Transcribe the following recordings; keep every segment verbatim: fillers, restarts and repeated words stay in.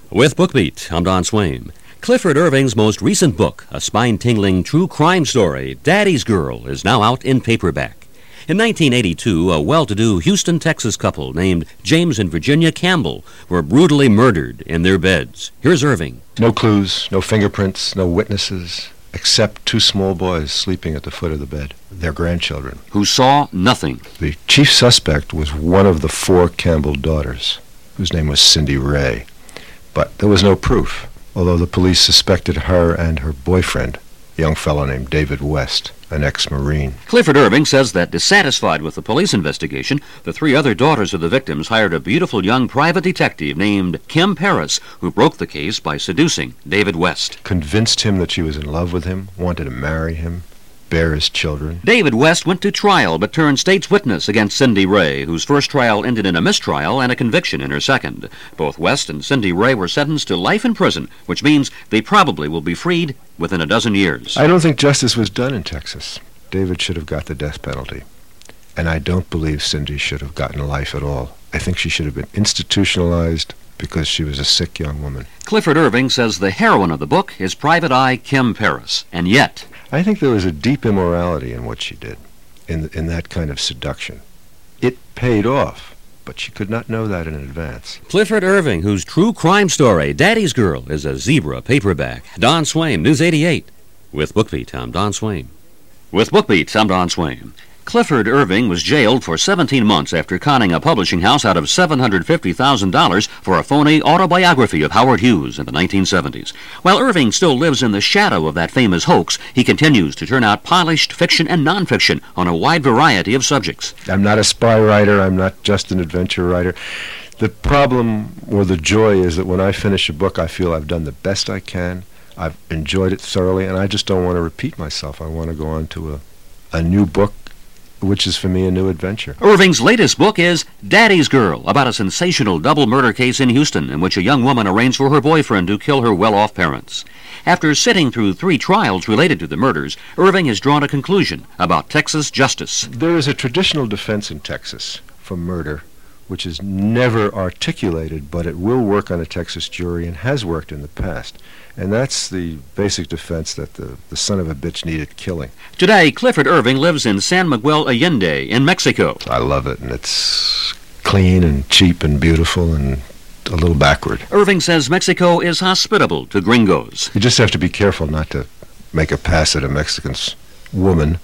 With BookBeat, I'm Don Swain. Clifford Irving's most recent book, a spine-tingling true crime story, Daddy's Girl, is now out in paperback. In nineteen eighty-two, a well-to-do Houston, Texas couple named James and Virginia Campbell were brutally murdered in their beds. Here's Irving. No clues, no fingerprints, no witnesses, except two small boys sleeping at the foot of the bed, their grandchildren. Who saw nothing. The chief suspect was one of the four Campbell daughters, whose name was Cindy Ray. But there was no proof, although the police suspected her and her boyfriend, a young fellow named David West, an ex-Marine. Clifford Irving says that, dissatisfied with the police investigation, the three other daughters of the victims hired a beautiful young private detective named Kim Paris, who broke the case by seducing David West. Convinced him that she was in love with him, wanted to marry him, bear his children. David West went to trial but turned state's witness against Cindy Ray, whose first trial ended in a mistrial and a conviction in her second. Both West and Cindy Ray were sentenced to life in prison, which means they probably will be freed within a dozen years. I don't think justice was done in Texas. David should have got the death penalty. And I don't believe Cindy should have gotten life at all. I think she should have been institutionalized because she was a sick young woman. Clifford Irving says the heroine of the book is Private Eye Kim Paris, and yet I think there was a deep immorality in what she did, in in that kind of seduction. It paid off, but she could not know that in advance. Clifford Irving, whose true crime story, Daddy's Girl, is a Zebra paperback. Don Swain, News eighty-eight. With BookBeat, I'm Don Swain. With BookBeat, I'm Don Swain. Clifford Irving was jailed for seventeen months after conning a publishing house out of seven hundred fifty thousand dollars for a phony autobiography of Howard Hughes in the nineteen seventies. While Irving still lives in the shadow of that famous hoax, he continues to turn out polished fiction and nonfiction on a wide variety of subjects. I'm not a spy writer. I'm not just an adventure writer. The problem or the joy is that when I finish a book, I feel I've done the best I can. I've enjoyed it thoroughly, and I just don't want to repeat myself. I want to go on to a, a new book, which is for me a new adventure. Irving's latest book is Daddy's Girl, about a sensational double murder case in Houston in which a young woman arranged for her boyfriend to kill her well-off parents. After sitting through three trials related to the murders, Irving has drawn a conclusion about Texas justice. There is a traditional defense in Texas for murder, which is never articulated, but it will work on a Texas jury and has worked in the past. And that's the basic defense that the, the son of a bitch needed killing. Today, Clifford Irving lives in San Miguel Allende in Mexico. I love it, and it's clean and cheap and beautiful and a little backward. Irving says Mexico is hospitable to gringos. You just have to be careful not to make a pass at a Mexican woman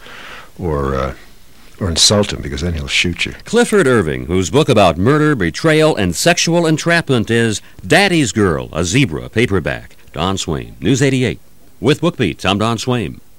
or uh, or insult him, because then he'll shoot you. Clifford Irving, whose book about murder, betrayal, and sexual entrapment is Daddy's Girl, a Zebra paperback. Don Swain, News eighty-eight. With BookBeat, I'm Don Swain.